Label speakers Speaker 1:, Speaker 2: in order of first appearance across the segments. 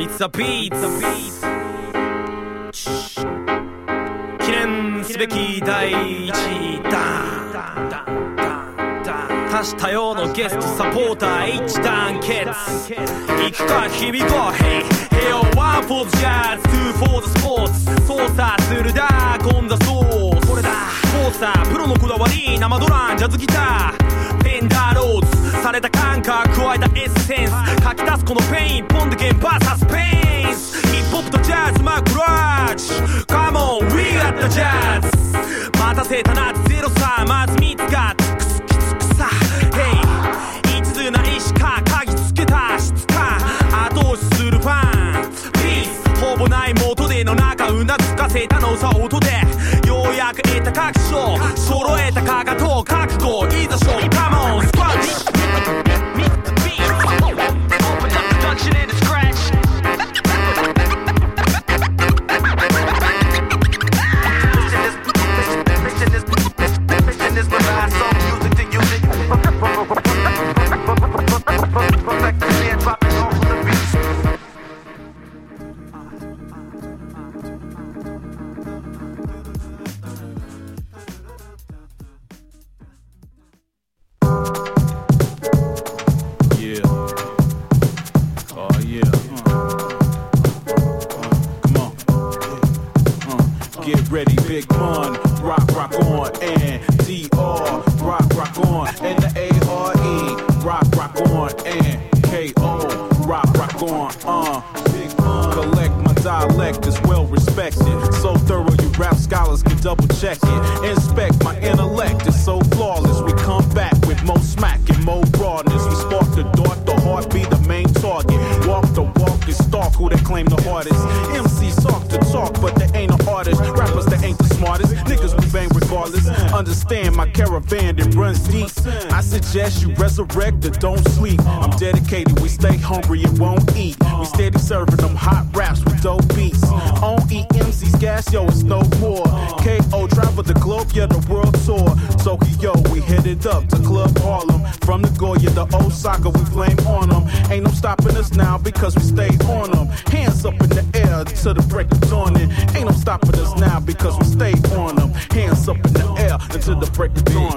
Speaker 1: It's a beat 記念すべき第一弾多種多様のゲストサポーター一致団結行くか響こう Hey Hey One for the jazz Two for the sports 操作するだ今度そうそれだ操作プロのこだわり生ドランジャズギターフェンダーローズされた感覚加えたエッセンス書き出すこのペインポンで現場サスペンスヒップホップとジャズマクラッチ Come on we got the jazz 待たせたなゼロさまず見つかってクスキツクサ Hey 一途な意志か鍵つけた質感後押しするファンピースほぼない元での中うなずかせたのさ音でようやく得た確証揃えたかかと覚悟いざ勝負 Come on squash Meet the beat Open up production and scratch Listen this my last song music to use it Perfect the hand dropping off of the beat
Speaker 2: Get ready, big pun, rock on, and D-R, rock on, and the A-R-E, rock on, and K-O, rock on, big pun. Collect my dialect is well respected, so thorough you rap scholars can double check it. Inspect my intellect, it's so flawless, we come back with more smack and more broadness. We spark the dart, the heart be the main target. Walk the walk and stalk who they claim the hardest. MCs talk the talk, but they ain't no artist. Rappers that ain't the smartest. Niggas we bang regardless. Understand my caravan that runs deep. I suggest you resurrect or don't sleep. I'm dedicated, we stay hungry and won't eat. We steady serving them hot raps with dope beats. On EMC's gas, yo, it's no more. KO travel the globe, yeah, the world tour. Tokyo, we headed up to Club Harlem. From the Goya to Osaka, we flame on them. Ain't no stopping us now because we stay on them. Hands up in the air to the break of dawn. Ain't no stopping us now because we stay on them. Hands up in the air until the break of dawn.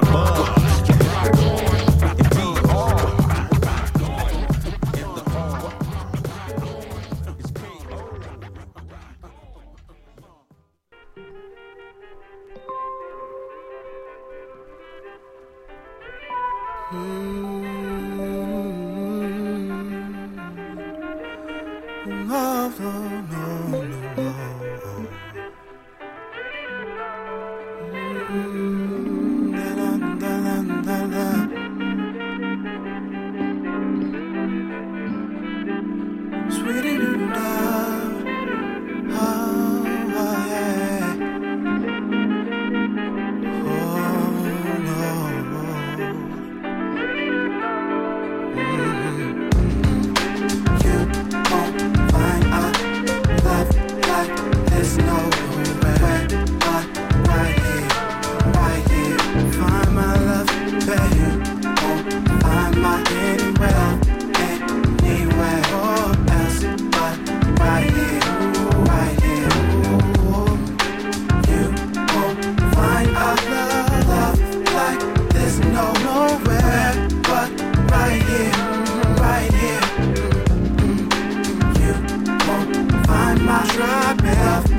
Speaker 3: Right here. You won't find my tribe.